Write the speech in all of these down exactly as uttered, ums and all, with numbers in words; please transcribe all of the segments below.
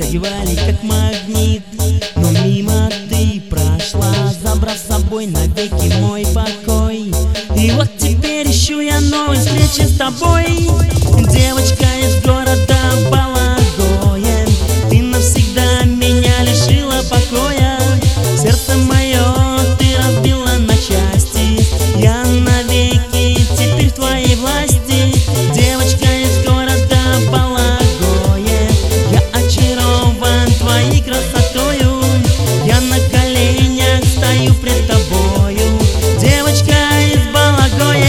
притягивали как магнит, но мимо ты прошла, забрав с собой навеки мой покой. И вот теперь ищу я новой встречи с тобой, девочка из города Балагоя. Ты навсегда меня лишила покоя, сердце мое ты разбила на части. Я навеки теперь в твоей власти, девочка из города Балагоя. Я очарован твоей красотою, я на коленях стою пред тобою, девочка из Балагоя.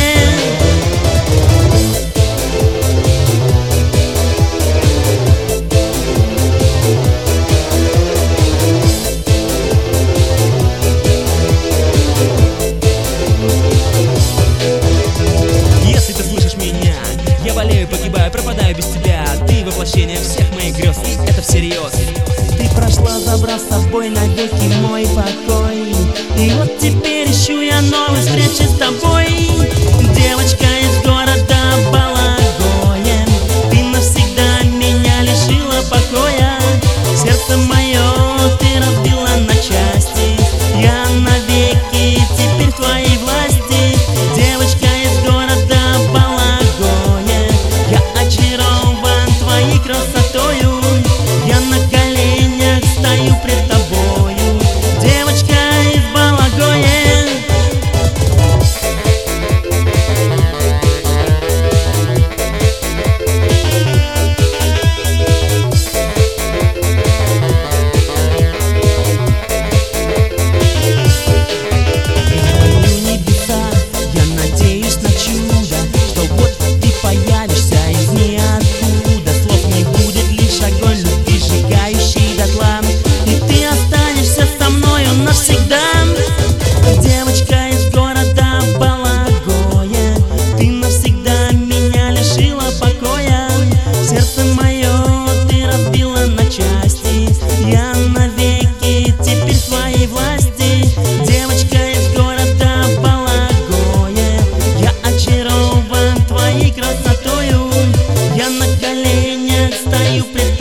Если ты слышишь меня, я болею, погибаю, пропадаю без тебя. Ты воплощение всех моих грез, и это всерьез. Ты прошла, забрав с собой навеки мой покой. И вот теперь ищу я новой встречи с тобой, девочка из города Балагоя. Ты навсегда меня лишила покоя, сердце мое ты разбила на части. Я навеки теперь в твоей власти, девочка из города Балагоя. Я очарован твоей красотою, я на коленях стою пред тобою, девочка из Балагоя. Я надеюсь на чудо, что вот ты появишься из ниоткуда. Слов не будет, лишь огонь любви, сжигающий дотла, и ты останешься со мною навсегда. Девочка из города Балагоя, ты навсегда меня лишила покоя, сердце мое ты разбила на части. Я навеки теперь в твоей власти, девочка из города Балагоя. Я очарован твоей красотою, я на коленях стою пред